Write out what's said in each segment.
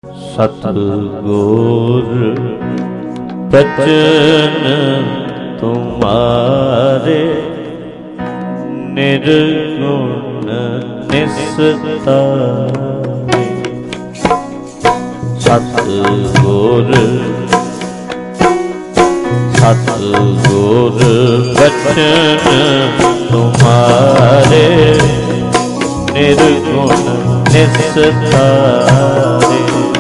सतगुर बचन तुम्हारे निर्गुण निस्तारे। सतगुर सतगुर बचन तुम्हारे निर्गुण निस्तारे।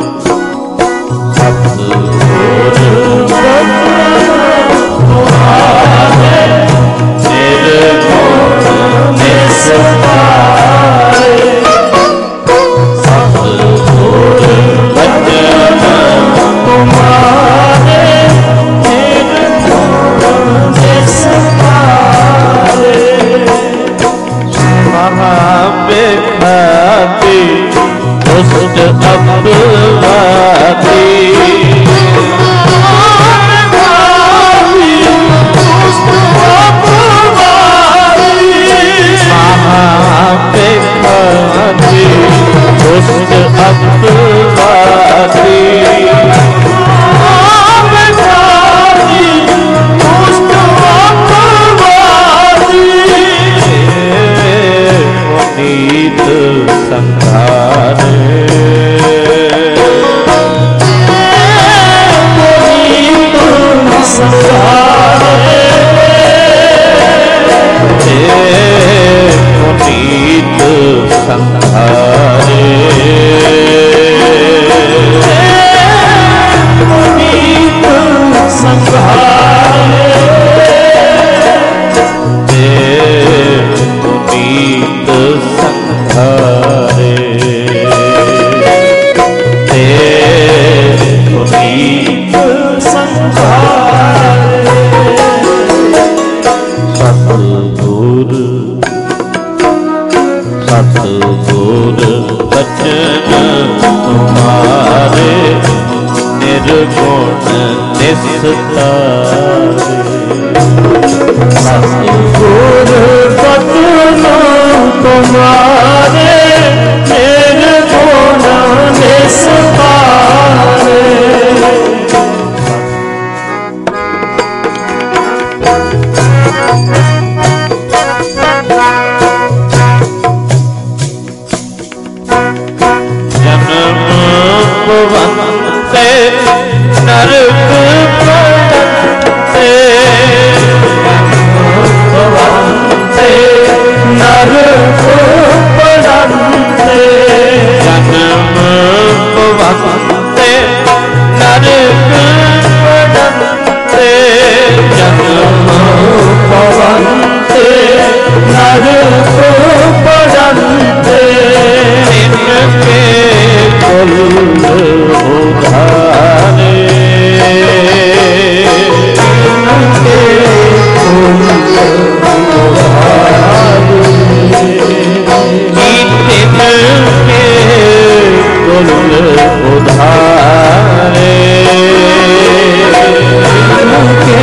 सतगुर बचन तुम्हारे निर्गुण निस्तारे। सतगुर बचन तुम्हारे निर्गुण निस्तारे। महाविख्याति दुष्ट अपवादी महाविख्याति दुष्ट अपवादी पुनीत संघारे। पुनीत संघारे। पुनीत संघारे। पुनीत संघारे। पुनीत संघारे। पुनीत संघारे। सतगुर सतगुर बचन तुम्हारे निर्गुण निस्तारे। सतगुर बचन तुम्हारे निर्गुण निस्तारे। जन्म भवन्ते नरक पड़न्ते। भवन्ते नरक पड़न्ते। जन्म भवन्ते नरक पड़न्ते। जन्म भवन्ते नरक पड़न्ते। इनके कुल उधारे। इनके कुल उधारे। इनके कुल उधारे। इनके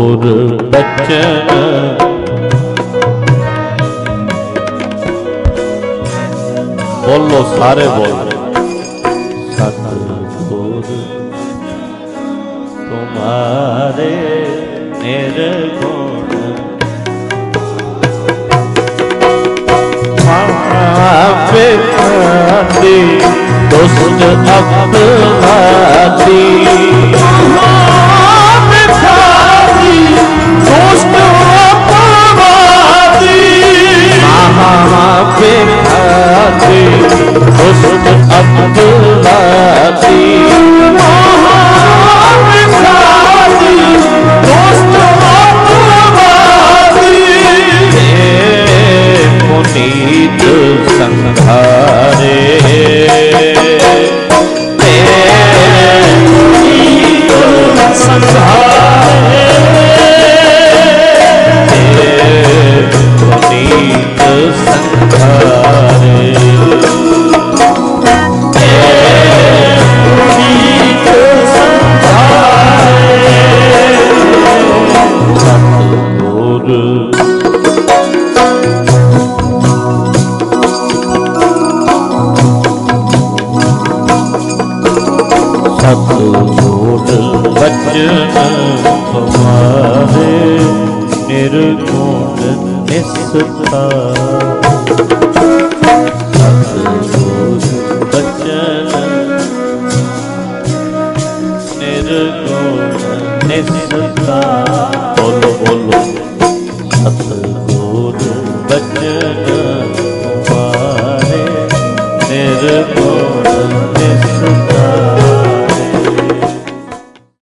सतगुर बचन बोलो सारे बोल सतगुर तुम्हारे निर्गुण महाविखाती दुष्ट अपवादी महाविखाती दुष्ट अपवादी महाविखाती दुष्ट अपवादी महाविखाती दुष्ट अपवादी पुनीत संहारे सतगुर बचन तुम्हारे निर्गुण निस्तार सतगुर बचन निर्गुण निस्तार बोलो बोलो सतगुर